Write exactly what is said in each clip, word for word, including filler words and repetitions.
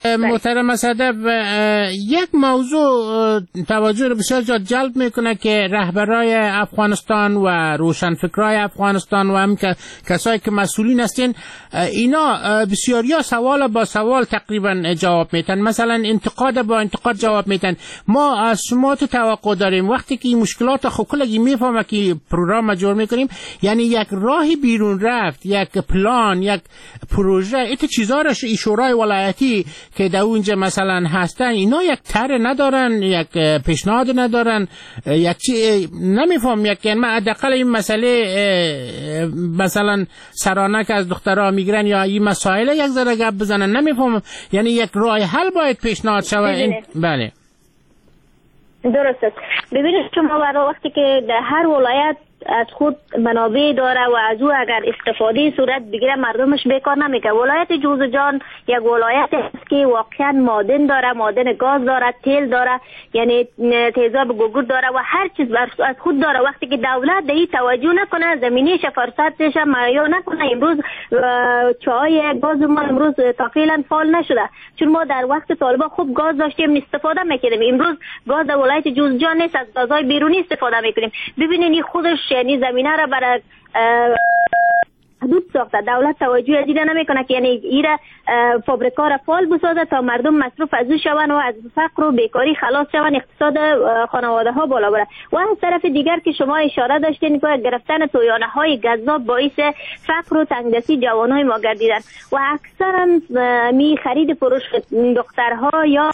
محترم صدف، یک موضوع توجه رو بسیار زیاد جلب میکنه که رهبرای افغانستان و روشنفکرای افغانستان و هم کسایی که مسئولین هستین، اینا بسیاری ها سوال با سوال تقریبا جواب میتن، مثلا انتقاد با انتقاد جواب میتن. ما از شما تو توقع داریم وقتی که این مشکلات خب کلگی میفهمه که پروگرام جور میکنیم، یعنی یک راهی بیرون رفت، یک پلان، یک پروژه، ایت چیزا رو شورای ولایتی که در اونجا مثلا هستن اینا یک طرح ندارن، یک پیشنهاد ندارن، یک چی نمیفهم. یک یعنی من حداقل این مسئله مثلا سرانه که از دخترها میگیرن یا این مسائل یک ذره گپ بزنن نمیفهم، یعنی یک راه حل باید پیشنهاد شود. این بله درست است. ببینید شما برای وقتی که در هر ولایت از خود منابع داره و از او اگر استفاده صورت بگیره مردمش بیکار نمیکنه. ولایت جوزجان یک ولایت است که واقعا معدن داره، معدن گاز داره، تیل داره، یعنی تیزاب گوگرد داره و هر چیز از خود داره. وقتی که دولت به این توجه نکنه، زمینیش فرصتش مهیا نکنه، امروز چای گاز ما امروز تقریبا فعال نشده، چون ما در وقت طالبان خوب گاز داشتیم استفاده میکردیم. امروز گاز در ولایت جوزجان نیست، از گازهای بیرونی استفاده میکنیم. ببینید خودش یعنی زمینه را برای حدود ساخته، دولت توجه دیده نمیکنه که یعنی ایره فابریکا را فعال بسازه تا مردم مصروف از او شون و از فقر و بیکاری خلاص شون، اقتصاد خانواده ها بالا بره. و از طرف دیگر که شما اشاره داشتین که گرفتن تویانه های گذاب باعث فقر و تنگدستی جوانای ما گردیدن و اکثرا می خرید فروش دخترها یا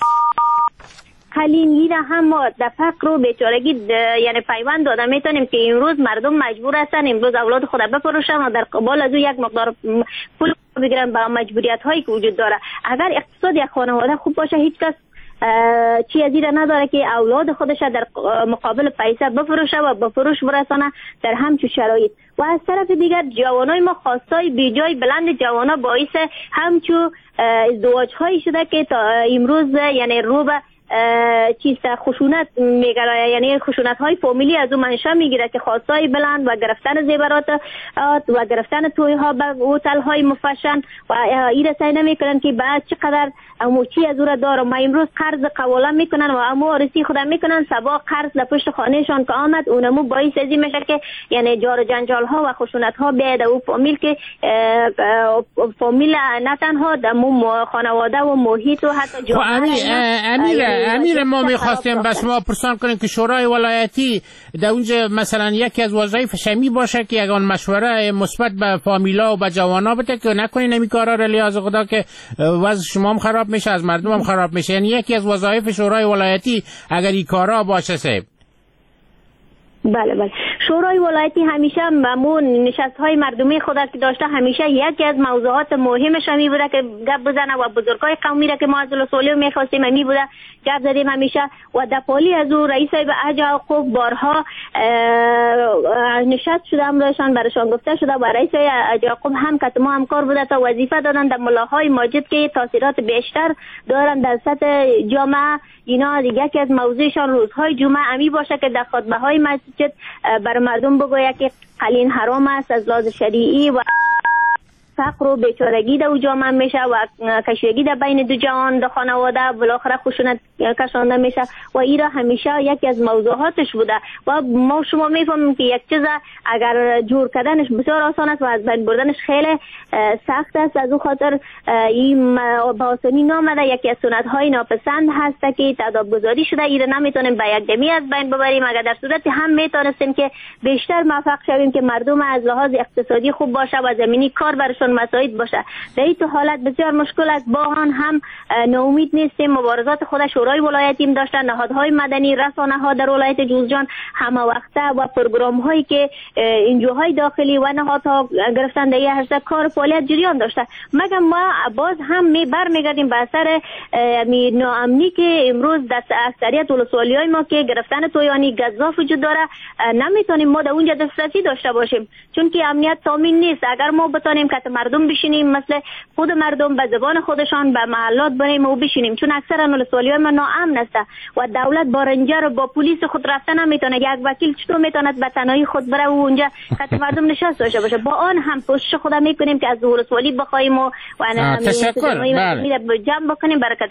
حلیم هم ما در فقر و بیچارگی یعنی پیوند داده میتونیم که امروز مردم مجبور هستن امروز اولاد خود بفروشن و در قبال از او یک مقدار پول بگیرن با مجبوریت هایی که وجود داره. اگر اقتصاد یک خانواده خوب باشه هیچ کس چی از این نداره که اولاد خودش در مقابل پیسه بفروشه و به فروش برسانه در همچون شرایط. و از طرف دیگر جوانای ما خواستای بیجای بلند جوانا باعث همچون ازدواج هایی شده که تا امروز یعنی رو به چیز خشونت میگره، یعنی خشونت های فامیلی از اون منشأ میگیره که خواستای بلند و گرفتن زیورات و گرفتن توی ها به هتل های مفشن و این سعی نمیکنن که بعد چقدر اموچی از او را داره. ما امروز قرض قواله میکنن و امو آرسی خود میکنن، سبا قرض لپشت خانهشان که آمد اونمو باعث ازی میشه که یعنی جار جنجال ها و خشونت ها بیاد او فامیل که فامیل نه تنها دمو خانواده و محیط و حتی جامعه. امیر ما میخواستیم بس ما پرسان کنیم که شورای ولایتی در اونجا مثلا یکی از وظایف شمی باشه که یگان مشوره مثبت به فامیلا و به جوانا بده که نکنین نمی کارا را لیاز خدا که وضع شما هم خراب میشه، از مردم هم خراب میشه. یعنی یکی از وظایف شورای ولایتی اگر این کارا باشه سه بله بله. شورای ولایتی همیشه ممون نشست های مردمی خود که داشته، همیشه یکی از موضوعات مهمش همی بوده که گپ بزنه و بزرگای قومی را که ما از رسولی میخواستیم همی بوده گپ زدیم همیشه. و دپالی از او رئیس به حج یعقوب بارها نشست شده، امرشان برشان گفته شده و رئیس حج یعقوب هم که ما همکار بوده تا وظیفه دادن در ملاهای ماجد که تاثیرات بیشتر دارن در سطح جامعه. اینا دیگه که از موضوعشان روزهای جمعه امی باشه که در خطبه های مسجد بر مردم بگوید که قلین حرام است از لحاظ شریعی و فقر و بیچارگی در جامعه میشه و کشیدگی در بین دو جوان در خانواده بالاخره خشونت کشانده میشه و این را همیشه یکی از موضوعاتش بوده و ما شما میفهمیم که یک چیز اگر جور کردنش بسیار آسان است و از بین بردنش خیلی سخت است. از اون خاطر این به آسانی نامده یکی از سنت های ناپسند هست که تعداد گذاری شده. این را نمیتونیم به یک دمی از بین ببریم، اگر در صورتی هم میتونستیم که بیشتر موفق شویم که مردم از لحاظ اقتصادی خوب باشه و زمینی کار برشون مساعد باشه. در این حالت بسیار مشکل است. با آن هم ناامید نیستیم. مبارزات خود شورای ولایتی داشتن، نهادهای مدنی، رسانه ها در ولایت جوزجان همه وقته و پروگرام هایی که انجوهای داخلی و نهادها گرفتن در هر کار فعالیت جریان داشته. مگر ما باز هم می برمیگردیم به اثر ناامنی که امروز در اکثریت ولسوالی‌های ما که گرفتن تویانی گزاف وجود داره، نمیتونیم ما در اونجا دسترسی داشته باشیم چون که امنیت تامین نیست. اگر ما بتونیم که مردم بشینیم مثل خود مردم به زبان خودشان به محلات خود بریم و بشینیم، چون اکثرا ولسوالی های ما ناامن است و دولت با رنجر و با پلیس خود رفتن نمیتونه. یک وکیل چطور میتواند به تنهایی خود بره و اونجا خط مردم نشسته باشه باشه با آن هم کوشش خود میکنیم که از ولسوالی بخوایم و و تشکر. جمع بکنیم. برکت